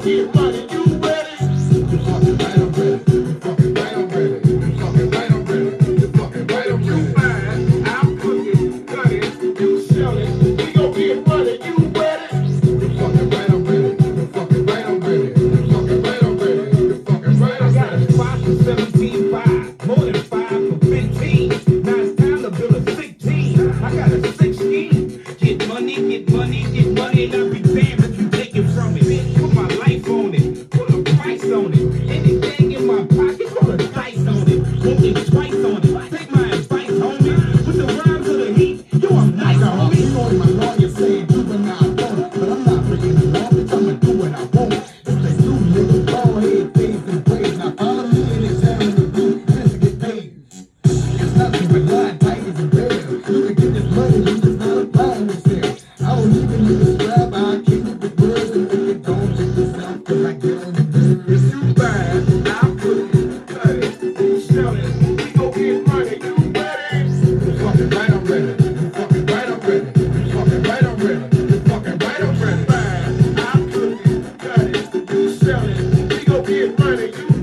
get money, you ready? You fucking right, I'm ready. You fucking right, I'm ready. You fucking right, I'm ready. You fucking right, I'm ready. You fine, I'm cooking, cutting, you selling. We gon' get money, you ready? You fucking right, I'm ready. You fucking right, I'm ready. You fucking right, I'm ready. You fucking right, I'm ready. I got a spot for 17, 5, more than 5 for 15. Now it's time to build a sick team. I got a 16. Get money, get money, get money, and I'll be damned if you take it from me. Put my life on it, put a price on it. Anything in my pocket, put a dice on it. Won't think twice on it. Take my advice, homie. With the rhymes of the heat, yo, I'm nice, homie. You know my lawyer saying do what I want, but I'm not breaking the law, bitch. I'ma do what I want. If they do, nigga, ball head, fades and braids. Now follow me and examine the blue, to get paid. It's nothing but line, tigers and bears. You can get this money, you just not applying yourself. I don't even need to describe how I keep it with words, and if you don't check yourself, cause I get on the bed. If you bad, I'll put it, cut it, you sell it. We gon' get money, you ready? You fucking right, I'm ready. You fucking right, I'm ready. You fucking right, I'm ready. You fucking right, I'm ready. Bad, I'll put it, cut it, you sell it. We gon' get money, you